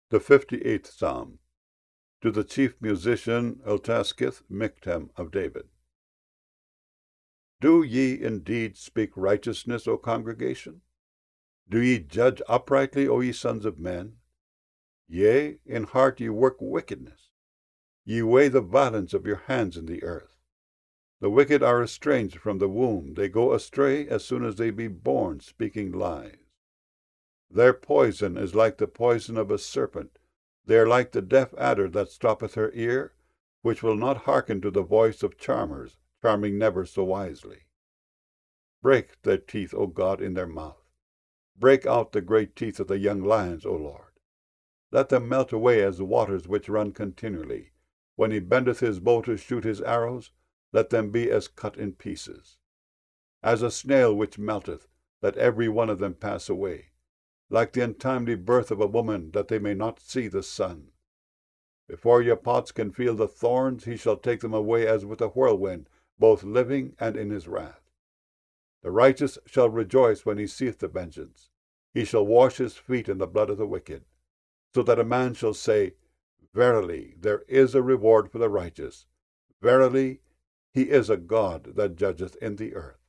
The 58th Psalm. To the chief musician Eltaskith, Michtam of David. Do ye indeed speak righteousness, O congregation? Do ye judge uprightly, O ye sons of men? Yea, in heart ye work wickedness. Ye weigh the violence of your hands in the earth. The wicked are estranged from the womb. They go astray as soon as they be born, speaking lies. Their poison is like the poison of a serpent. They are like the deaf adder that stoppeth her ear, which will not hearken to the voice of charmers, charming never so wisely. Break their teeth, O God, in their mouth. Break out the great teeth of the young lions, O Lord. Let them melt away as the waters which run continually. When he bendeth his bow to shoot his arrows, let them be as cut in pieces. As a snail which melteth, let every one of them pass away. Like the untimely birth of a woman, that they may not see the sun. Before your pots can feel the thorns, he shall take them away as with a whirlwind, both living and in his wrath. The righteous shall rejoice when he seeth the vengeance. He shall wash his feet in the blood of the wicked, so that a man shall say, Verily, there is a reward for the righteous. Verily, he is a God that judgeth in the earth.